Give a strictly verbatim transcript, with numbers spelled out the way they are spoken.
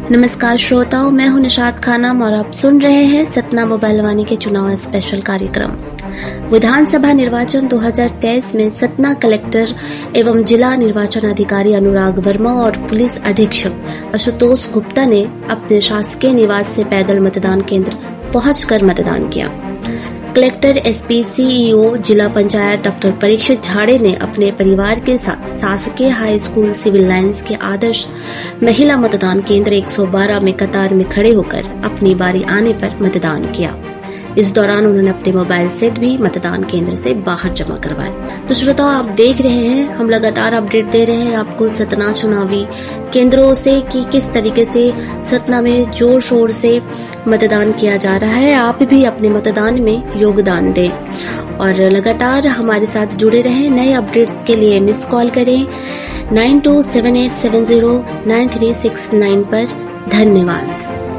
नमस्कार श्रोताओं, मैं हूं निशात खानम और आप सुन रहे हैं सतना मोबाइल वाणी के चुनाव स्पेशल कार्यक्रम। विधानसभा निर्वाचन दो हज़ार तेईस में सतना कलेक्टर एवं जिला निर्वाचन अधिकारी अनुराग वर्मा और पुलिस अधीक्षक आशुतोष गुप्ता ने अपने शासकीय निवास से पैदल मतदान केंद्र पहुंचकर मतदान किया। कलेक्टर, एसपी, सीईओ, जिला पंचायत डॉक्टर परीक्षित झाड़े ने अपने परिवार के साथ शासकीय हाई स्कूल सिविल लाइंस के आदर्श महिला मतदान केंद्र एक सौ बारह में कतार में खड़े होकर अपनी बारी आने पर मतदान किया। इस दौरान उन्होंने अपने मोबाइल सेट भी मतदान केंद्र से बाहर जमा करवाए। तो श्रोताओं, आप देख रहे हैं, हम लगातार अपडेट दे रहे हैं आपको सतना चुनावी केंद्रों से कि किस तरीके से सतना में जोर शोर से मतदान किया जा रहा है। आप भी अपने मतदान में योगदान दें और लगातार हमारे साथ जुड़े रहें। नए अपडेट्स के लिए मिस कॉल करें nine two seven eight seven zero nine three six nine पर। धन्यवाद।